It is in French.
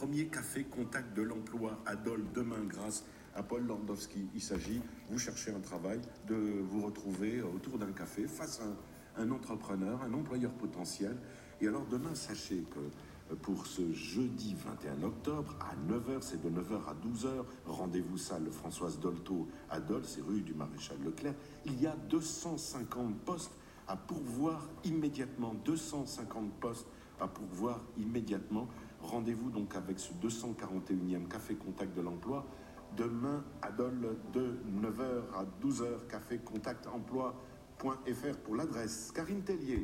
Premier café contact de l'emploi à Dole demain grâce à Paul Landowski. Il s'agit, vous cherchez un travail, de vous retrouver autour d'un café face à un entrepreneur, un employeur potentiel. Et alors demain, sachez que pour ce jeudi 21 octobre à 9h, c'est de 9h à 12h, rendez-vous salle Françoise Dolto à Dole, c'est rue du Maréchal Leclerc. Il y a 250 postes à pourvoir immédiatement, 250 postes à pourvoir immédiatement. Rendez-vous donc avec ce 241e Café Contact de l'Emploi demain à Dole de 9h à 12h, café contact emploi.fr pour l'adresse. Karine Tellier.